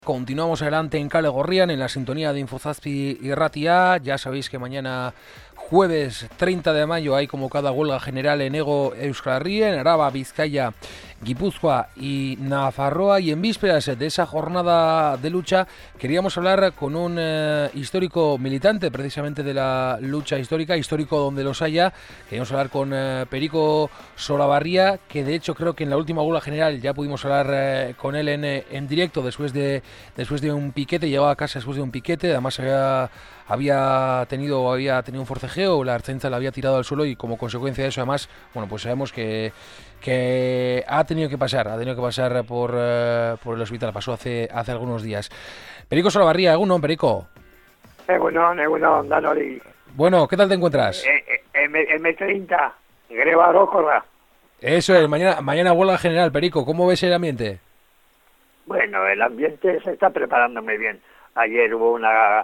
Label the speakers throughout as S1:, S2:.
S1: Continuamos adelante en Kale Gorrian, en la sintonía de Infozazpi y Ratia. Ya sabéis que mañana, jueves 30 de mayo, hay convocada huelga general en Hego Euskal Herria, en Araba, Vizcaya, Guipúzcoa y Nafarroa. Y en vísperas de esa jornada de lucha, queríamos hablar con un histórico militante, precisamente de la lucha histórico donde los haya. Queríamos hablar con Perico Solabarria, que de hecho creo que en la última huelga general ya pudimos hablar con él en directo después de un piquete. Llegaba a casa después de un piquete, además había tenido un forcejeo, la Ertzaintza la había tirado al suelo y como consecuencia de eso, además, bueno, pues sabemos que ha tenido que pasar por el hospital, pasó hace algunos días. Perico Solabarria, ¿algún nombre, Perico?
S2: Egunon, Danori.
S1: Bueno, ¿qué tal te encuentras?
S2: M30, greba arócola.
S1: Eso es, mañana huelga general, Perico, ¿cómo ves el ambiente?
S2: Bueno, el ambiente se está preparando muy bien. Ayer hubo una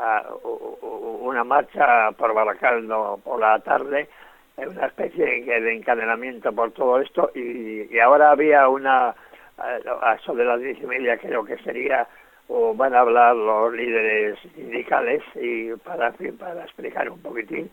S2: marcha por Baracaldo por la tarde, una especie de encadenamiento por todo esto, y ahora había una, sobre las 10:30 creo que sería, o van a hablar los líderes sindicales y para explicar un poquitín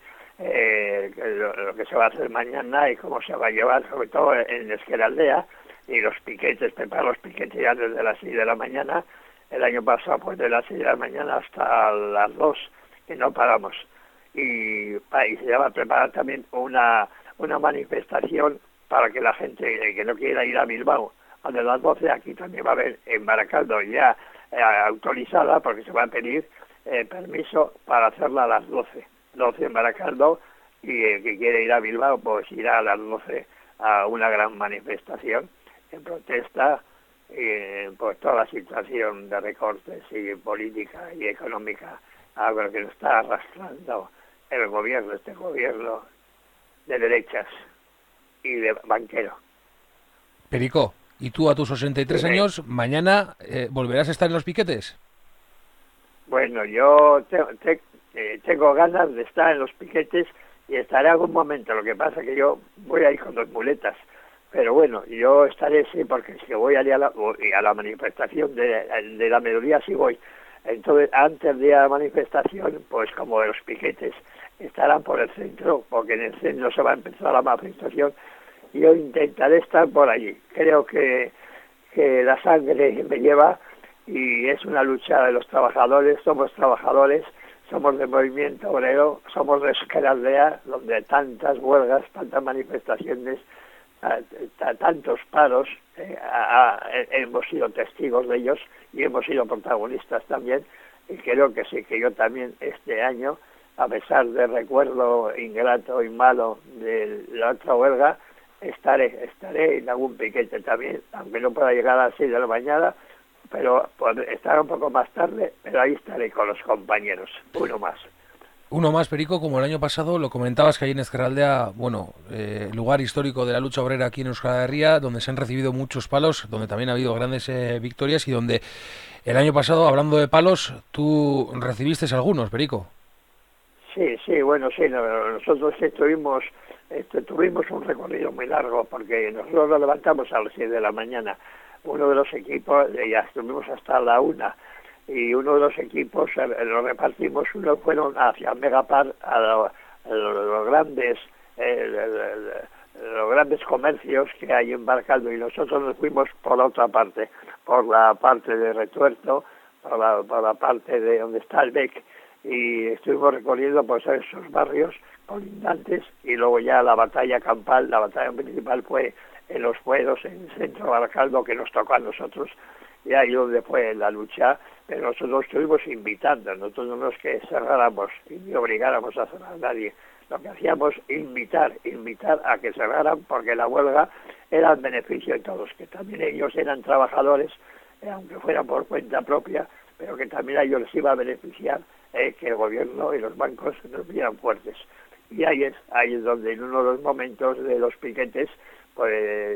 S2: lo que se va a hacer mañana y cómo se va a llevar, sobre todo en Esqueraldea. Y los piquetes, preparar los piquetes ya desde las 6 de la mañana. El año pasado, pues de las 6 de la mañana hasta las 2, que no paramos. Y se va a preparar también una manifestación para que la gente que no quiera ir a Bilbao a de las 12, aquí también va a haber en Baracaldo ya autorizada, porque se va a pedir permiso para hacerla a las 12 en Baracaldo, y el que quiere ir a Bilbao pues irá a las 12 a una gran manifestación en protesta por toda la situación de recortes y política y económica, algo que nos está arrastrando este gobierno de derechas y de banquero.
S1: Perico, ¿y tú a tus 63 años, mañana volverás a estar en los piquetes?
S2: Bueno, yo tengo ganas de estar en los piquetes y estaré algún momento. Lo que pasa es que yo voy a ir con 2 muletas. Pero bueno, yo estaré, sí, porque si voy a la manifestación de la mediodía, sí voy. Entonces, antes de la manifestación, pues como los piquetes estarán por el centro, porque en el centro se va a empezar la manifestación, yo intentaré estar por allí. Creo que la sangre me lleva y es una lucha de los trabajadores, somos del movimiento obrero, somos de Esqueraldea, donde tantas huelgas, tantas manifestaciones, tantos paros, hemos sido testigos de ellos y hemos sido protagonistas también, y creo que sí, que yo también este año, a pesar del recuerdo ingrato y malo de la otra huelga, estaré en algún piquete también, aunque no pueda llegar a las 6 de la mañana, pero estaré un poco más tarde, pero ahí estaré con los compañeros, uno más.
S1: Perico, como el año pasado, lo comentabas que hay en Ezkerraldea, lugar histórico de la lucha obrera aquí en Euskal Herria, donde se han recibido muchos palos, donde también ha habido grandes victorias y donde el año pasado, hablando de palos, tú recibiste algunos, Perico.
S2: Sí, bueno, sí, nosotros tuvimos un recorrido muy largo, porque nosotros nos levantamos a las 6 de la mañana, uno de los equipos, ya estuvimos hasta la 1, y uno de los equipos lo repartimos, uno fueron hacia Megapar, a los grandes comercios que hay en Baracaldo, y nosotros nos fuimos por la otra parte, por la parte de Retuerto, por la parte de donde está el Bec, y estuvimos recorriendo pues esos barrios colindantes, y luego ya la batalla campal, la batalla principal fue en los fueros, en el centro de Baracaldo, que nos tocó a nosotros, y ahí donde fue la lucha, pero nosotros estuvimos invitando, nosotros no nos que cerráramos y ni obligáramos a cerrar a nadie, lo que hacíamos invitar a que cerraran, porque la huelga era en beneficio de todos, que también ellos eran trabajadores, aunque fueran por cuenta propia, pero que también a ellos les iba a beneficiar que el gobierno y los bancos nos vieran fuertes. Y ahí es donde en uno de los momentos de los piquetes, pues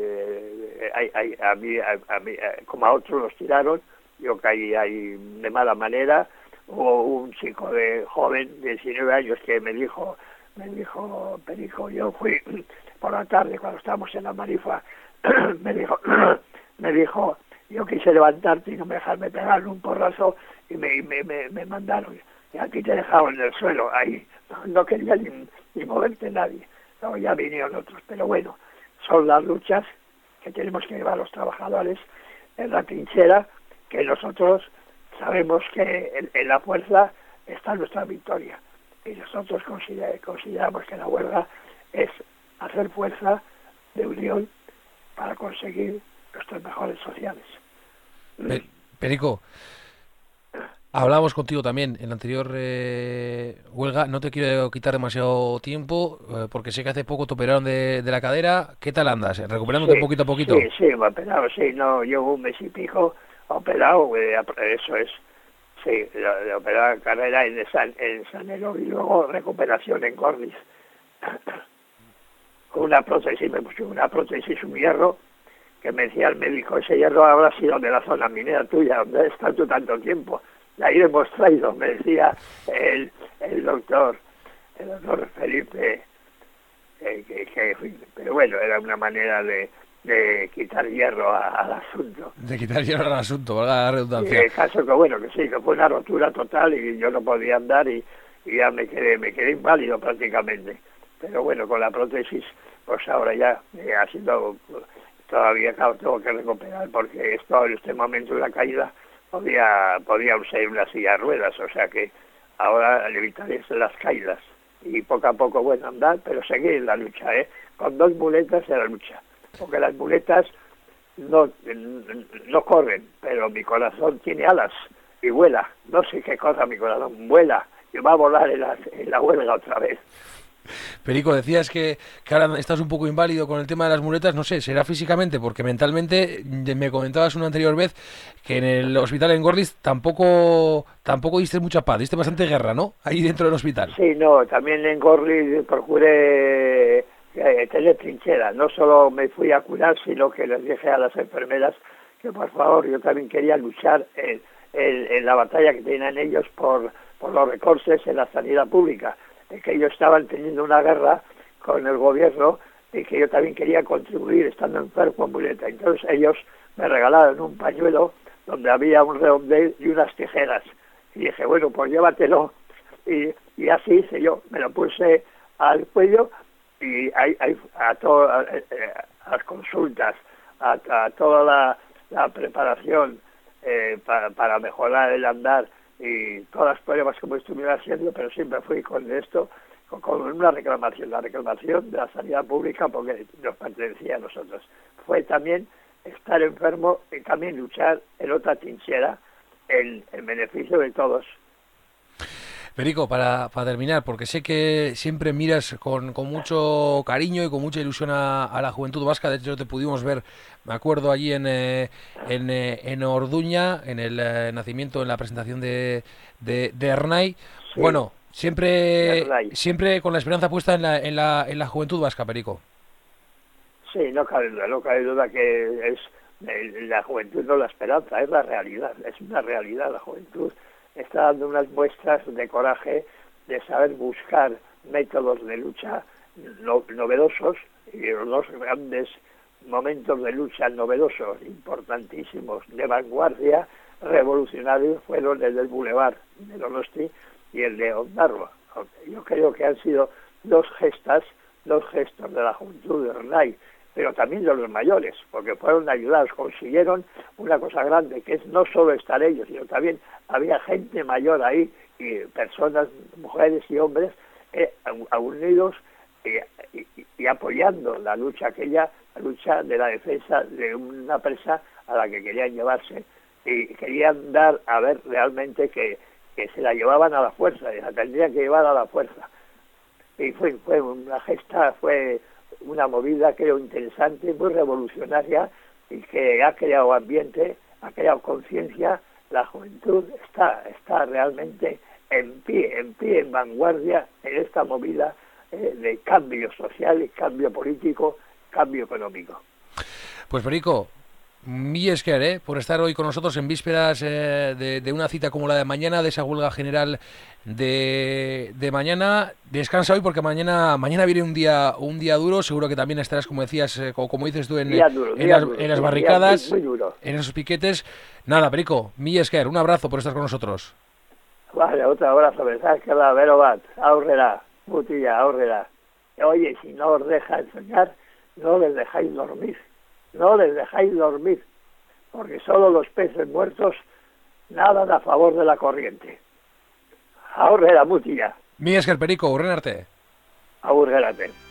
S2: a mí, como a otros los tiraron, yo caí ahí de mala manera. Hubo un chico joven de 19 años que me dijo, Perico, yo fui por la tarde cuando estábamos en la Marifa, me dijo, Yo quise levantarte y no me dejarme pegarle un porrazo y me mandaron. Y aquí te dejaron en el suelo, ahí. No quería ni moverte nadie. No, ya vinieron otros. Pero bueno, son las luchas que tenemos que llevar los trabajadores en la trinchera, que nosotros sabemos que en la fuerza está nuestra victoria. Y nosotros consideramos que la huelga es hacer fuerza de unión para conseguir nuestros mejores sociales.
S1: Perico, hablábamos contigo también en la anterior huelga. No te quiero quitar demasiado tiempo porque sé que hace poco te operaron de la cadera. ¿Qué tal andas? ¿Recuperándote poquito a poquito?
S2: Sí, me he operado, sí. No, llevo un mes y pico operado, eso es. Sí, de operar carrera en Sanero y luego recuperación en Cornis. Con una prótesis, me puse una prótesis, un hierro, que me decía el médico, ese hierro habrá sido de la zona minera tuya, donde has estado tú tanto tiempo. De ahí lo hemos traído, me decía el doctor Felipe, pero bueno, era una manera de quitar hierro al asunto.
S1: De quitar hierro al asunto, valga la redundancia.
S2: El caso que bueno, que sí, que fue una rotura total y yo no podía andar y ya me quedé inválido prácticamente. Pero bueno, con la prótesis, pues ahora ya ha sido, todavía claro, tengo que recuperar porque esto en este momento de la caída podía usar una silla de ruedas, o sea que ahora evitaré las caídas y poco a poco, bueno, andar, pero seguir en la lucha, con 2 muletas en la lucha, porque las muletas no corren, pero mi corazón tiene alas y vuela, no sé qué cosa mi corazón vuela y va a volar en la huelga otra vez.
S1: Perico, decías que ahora estás un poco inválido con el tema de las muletas, no sé, será físicamente, porque mentalmente me comentabas una anterior vez que en el hospital en Gorliz tampoco diste mucha paz, diste bastante guerra, ¿no? Ahí dentro del hospital.
S2: Sí, no, también en Gorliz procuré tener trinchera, no solo me fui a curar, sino que les dije a las enfermeras que por favor yo también quería luchar en la batalla que tenían ellos por los recortes en la sanidad pública, que ellos estaban teniendo una guerra con el gobierno y que yo también quería contribuir estando enfermo en muleta. Entonces ellos me regalaron un pañuelo donde había un redondel y unas tijeras. Y dije, bueno, pues llévatelo. Y así hice yo, me lo puse al cuello y a todas las consultas, a toda la preparación para mejorar el andar y todas las pruebas como estuviera haciendo, pero siempre fui con esto, con una reclamación, la reclamación de la sanidad pública porque nos pertenecía a nosotros. Fue también estar enfermo y también luchar en otra trinchera en beneficio de todos.
S1: Perico, para terminar, porque sé que siempre miras con mucho cariño y con mucha ilusión a la juventud vasca. De hecho, te pudimos ver, me acuerdo, allí en Orduña, en el nacimiento, en la presentación de Ernai. Sí. Bueno, siempre con la esperanza puesta en la juventud vasca, Perico.
S2: Sí, no cabe duda que es la juventud, no la esperanza, es la realidad, es una realidad la juventud. Está dando unas muestras de coraje, de saber buscar métodos de lucha novedosos, y los 2 grandes momentos de lucha novedosos, importantísimos, de vanguardia, revolucionarios, fueron el del Boulevard de Donosti y el de Ondarroa. Yo creo que han sido 2 gestos de la juventud de Ernai, pero también de los mayores, porque fueron ayudados, consiguieron una cosa grande, que es no solo estar ellos, sino también había gente mayor ahí, y personas, mujeres y hombres, unidos y apoyando la lucha aquella, la lucha de la defensa de una presa a la que querían llevarse, y querían dar a ver realmente que se la llevaban a la fuerza, y la tendrían que llevar a la fuerza. Y fue una gesta, fue una movida, creo, interesante, muy revolucionaria y que ha creado ambiente, ha creado conciencia. La juventud está realmente en pie, en vanguardia en esta movida de cambio social, cambio político, cambio económico.
S1: Pues Perico, Mi esker, por estar hoy con nosotros en vísperas de una cita como la de mañana, de esa huelga general de mañana. Descansa hoy porque mañana viene un día duro. Seguro que también estarás, como decías, como dices tú, en las barricadas,
S2: muy duro.
S1: en esos piquetes. Nada, Perico, mi esker, un abrazo por estar con nosotros.
S2: Vale, otro abrazo, ¿verdad? Que la Vero bat, aurrera, mutilla, aurrera. Oye, si no os dejan soñar, no les dejáis dormir. No les dejáis dormir, porque solo los peces muertos nadan a favor de la corriente. Aurrera, mutilla.
S1: Mi esker, Perico, urrenarte.
S2: Aurrerate.